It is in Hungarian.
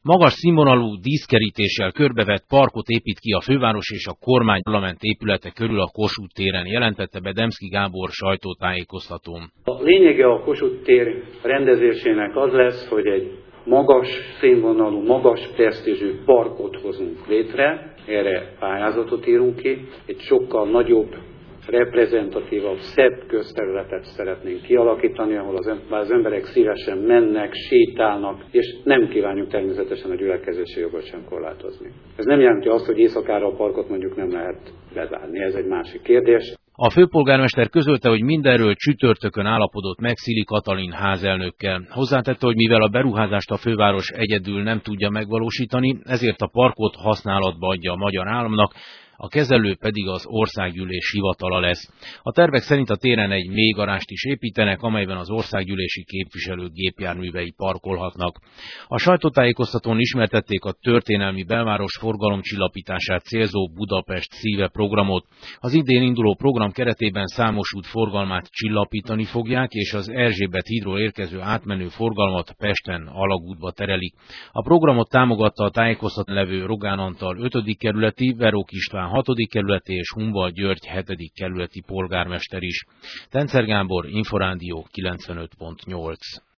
Magas színvonalú díszkerítéssel körbevett parkot épít ki a főváros és a kormány parlament épülete körül a Kossuth téren, jelentette be Demszky Gábor sajtótájékoztatón. A lényege a Kossuth tér rendezésének az lesz, hogy egy magas színvonalú, magas presztízsű parkot hozunk létre, erre pályázatot írunk ki, egy sokkal nagyobb, reprezentatívabb, szebb közterületet szeretnénk kialakítani, ahol az emberek szívesen mennek, sétálnak, és nem kívánjuk természetesen a gyülekezési jogot sem korlátozni. Ez nem jelenti azt, hogy éjszakára a parkot mondjuk nem lehet bezárni, ez egy másik kérdés. A főpolgármester közölte, hogy mindenről csütörtökön állapodott meg Szili Katalin házelnökkel. Hozzátette, hogy mivel a beruházást a főváros egyedül nem tudja megvalósítani, ezért a parkot használatba adja a magyar államnak, a kezelő pedig az országgyűlés hivatala lesz. A tervek szerint a téren egy mélygarást is építenek, amelyben az országgyűlési képviselők gépjárművei parkolhatnak. A sajtótájékoztatón ismertették a történelmi belváros forgalomcsillapítását célzó Budapest szíve programot. Az idén induló program keretében számos út forgalmát csillapítani fogják, és az Erzsébet hídról érkező átmenő forgalmat Pesten alagútba terelik. A programot támogatta a tájékoztatón levő Rogán Antal 5. kerületi, Verók István 6. kerületi és Humval György 7. kerületi polgármester is. Tencer Gábor, Inforádió 95.8.